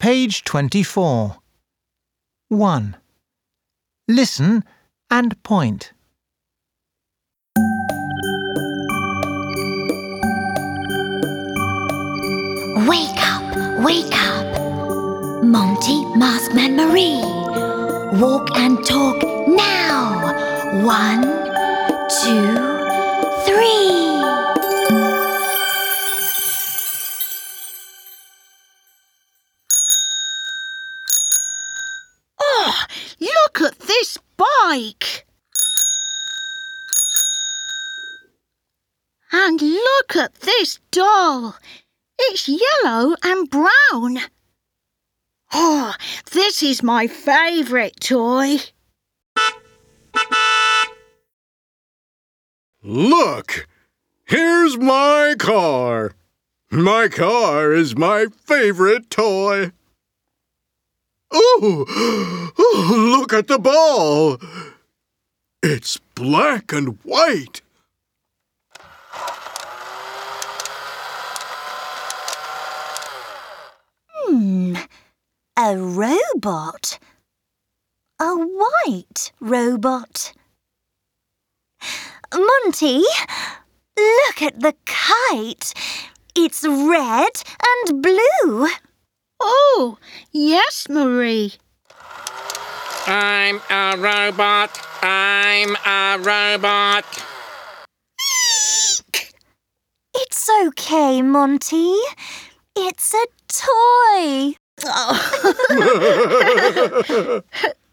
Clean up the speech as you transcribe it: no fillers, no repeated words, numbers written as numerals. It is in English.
Page 24. 1. Listen and point. Wake up, wake up. Monty, Maskman, Marie. Walk and talk now. 1, 2, 3. Oh, look at this bike. And look at this doll. It's yellow and brown. Oh, this is my favourite toy. Look! Here's my car. My car is my favorite toy. Oh, look at the ball. It's black and white. A robot. A white robot. Monty, look at the kite. It's red and blue. Oh, yes, Marie. I'm a robot. I'm a robot. It's okay, Monty. It's a toy. Oh.